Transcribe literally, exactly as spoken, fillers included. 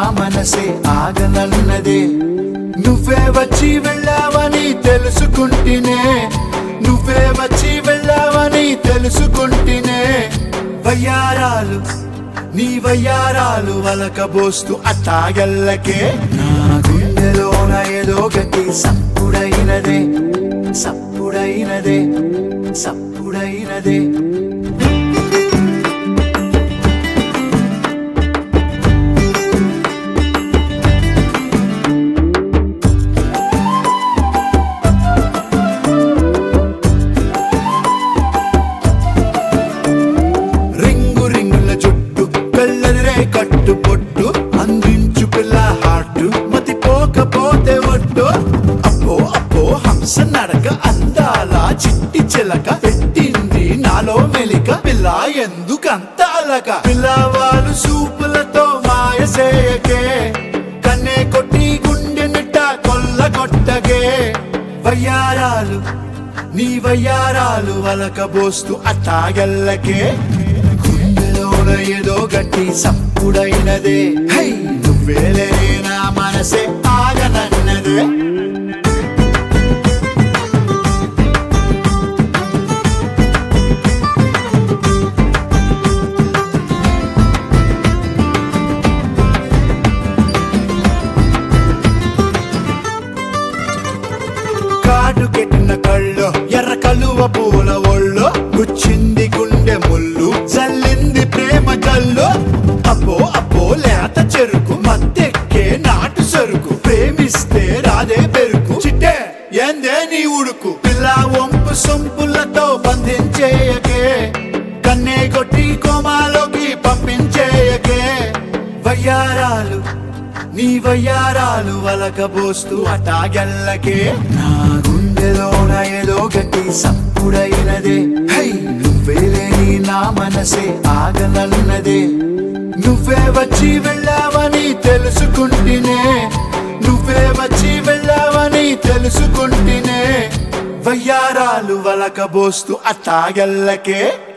మనసే ఆగనన్నదే నువ్వే వచ్చి వెళ్ళావని తెలుసుకుంటేనే నువ్వే వచ్చి వెళ్ళావని తెలుసుకుంటేనే వయ్యారాలు నీ వయ్యారాలు వలకబోస్తూ అట్టాగల్లకే నా గుండెలోన ఏదో గట్టి సప్పుడైనదే సప్పుడైనదే సప్పుడైనదే కట్టు పొట్టు అందించు పిల్ల హార్టు మతి పోకపోతే ఒట్టు అప్పో అప్పో హంస నడక అందాల చిట్టి చిలక పెట్టింది నాలో మెలిక పిల్ల ఎందుకంత అలక పిల్లవాళ్ళు సూపులతో మాయసేయకే కన్నే కొట్టి గుండె నిట్ట కొల్లగొట్టగే వయ్యారాలు నీ వయ్యారాలు వలకబోస్తూ అట్టాగల్లకే ఏదో గట్టి సప్పుడైనదే హై నువ్వేలే నా మనసే ఆగనన్నదే కాటు కెట్టిన కళ్ళు ఎర్ర కలువ పూల ఒళ్ళు గుచ్చింది గుండె ముళ్ళు జల్లింది ప్రేమ జల్లు అబ్బో అబ్బో లేత చెరుకు మత్తెక్కే నాటు సరుకు ప్రేమిస్తే రాదే పెరుకు చిట్టే ఏందే నీ ఉడుకు పిల్ల వంపు సొంపులతో బంధించేయకే కన్నే కొట్టి కోమాలోకి పంపించేయకే వయ్యారాలు నీ వయ్యారాలు వలకబోస్తూ అటాగల్లకే నా గుండెలోన ఏదో గట్టి సప్పుడైనదే హై నువ్వేలేని నా మనసే ఆగనన్నదే నువ్వే వచ్చి వెళ్ళావని తెలుసుకుంటేనే నువ్వే వచ్చి వెళ్ళావని తెలుసుకుంటేనే వయ్యారాలు వలకబోస్తూ అట్టాగల్లకే